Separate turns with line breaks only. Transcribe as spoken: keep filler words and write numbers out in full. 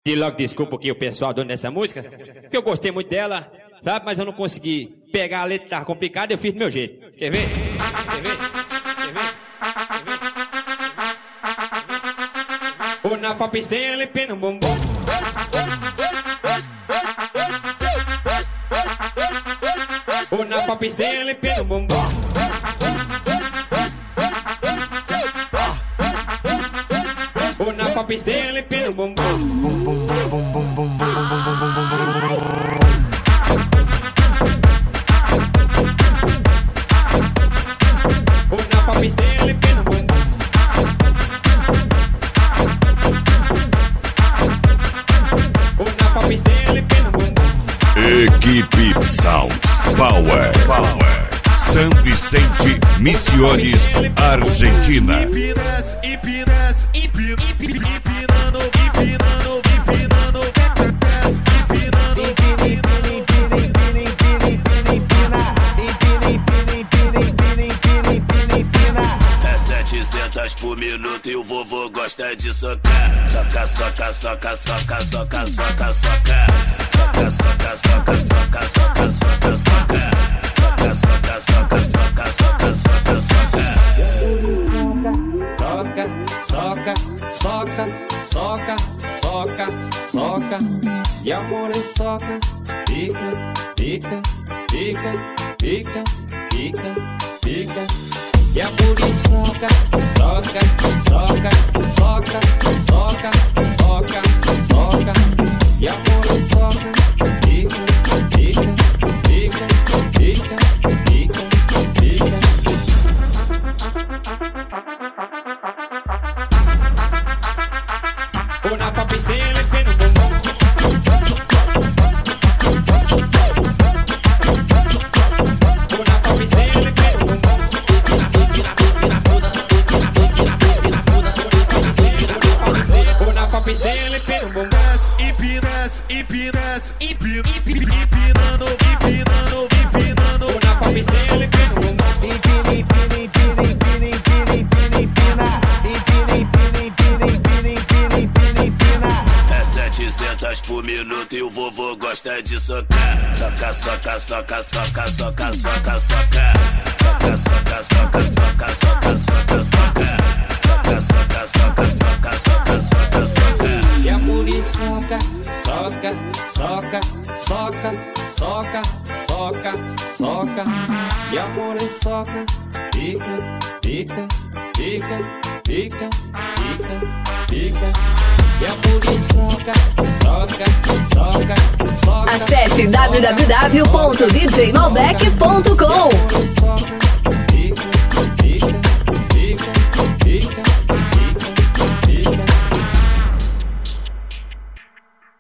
E logo desculpa aqui o pessoal dono dessa música, porque eu gostei muito dela, sabe? Mas eu não consegui pegar a letra, tava complicada, eu fiz do meu jeito. Quer ver? Quer ver? Quer ver? Quer ver? O na papizinha, ele pena um bombom. O na papizinha, ele pena um bombom. O na papizinha, ele pena um bombom.
Equipe Sound Power, Power. San Vicente Misiones, Argentina.
Empinas, empinas, empinando, empinando, empinando, empinando, empinando, é setecentos por minuto e o vovô gosta de socar. Soca, soca, soca, soca, soca, soca, soca. Soca, soca, soca, soca, soca, soca, soca. Soca, soca, soca, soca, soca, soca, soca.
Soca, soca, soca, soca, soca. E amor é soca. Pica, pica, pica, pica, pica, pica. E amor é soca, soca, soca, soca, soca, soca, soca. E amor é soca. Pica, pica, pica, pica, pica, pica. O na papizinha, ele pena um bombom. O na papizinha, ele pena um bombom. O na papizinha, ele pena um bombom.
Empinas, empinas, empinando, empinando, empinando, empinando.
O na papizinha, ele pena um bombom.
Empina, empina, empina, empina, empina, empina, empina. Empina, empina, empina, empina, empina, empina, empina. É setecentos por minuto e o vovô gosta de socar. Soca, soca, soca, soca, soca, soca, soca. Soca, soca, soca, soca, soca, soca, soca. Soca, soca, soca, soca, soca, soca, soca.
E a muri soca, soca, soca, soca, soca, soca, soca. E a muri soca, pica, pica, pica, pica, pica, pica. E a muri soca, soca, soca, soca.
Acesse w w w ponto d j malbec ponto com.